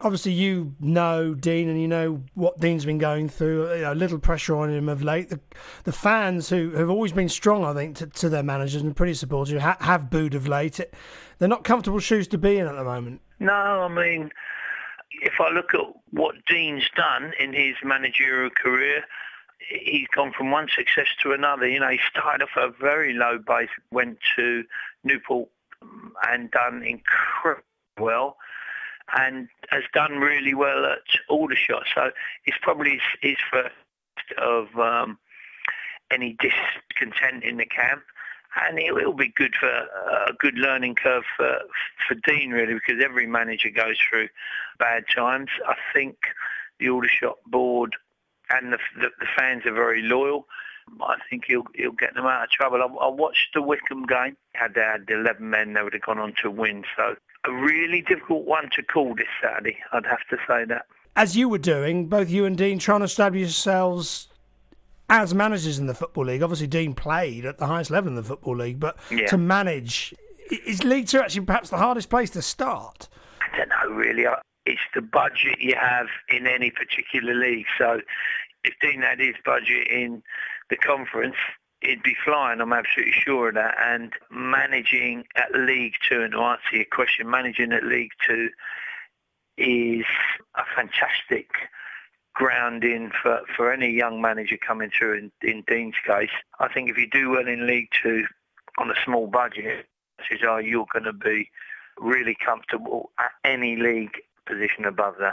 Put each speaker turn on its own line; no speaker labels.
Obviously, you know Dean, and you know what Dean's been going through. A little pressure on him of late. The fans who have always been strong, I think, to their managers and pretty supportive, have booed of late. They're not comfortable shoes to be in at the moment.
No, I mean, if I look at what Dean's done in his managerial career, he's gone from one success to another. You know, he started off at a very low base, went to Newport and done incredibly well, and has done really well at Aldershot. So it's probably his first of any discontent in the camp. And it will be good for a good learning curve for Dean, really, because every manager goes through bad times. I think the Aldershot board and the fans are very loyal. I think he'll get them out of trouble. I watched the Wycombe game. Had they had 11 men, they would have gone on to win. So a really difficult one to call this Saturday, I'd have to say that.
As you were doing, both you and Dean trying to establish yourselves as managers in the Football League. Obviously, Dean played at the highest level in the Football League, but to manage, is League Two actually perhaps the hardest place to start?
I don't know, really. It's the budget you have in any particular league. So if Dean had his budget in the conference, he'd be flying, I'm absolutely sure of that. And managing at League Two, and to answer your question, managing at League Two is a fantastic grounding for any young manager coming through in Dean's case. I think if you do well in League Two on a small budget, you're going to be really comfortable at any league position above that.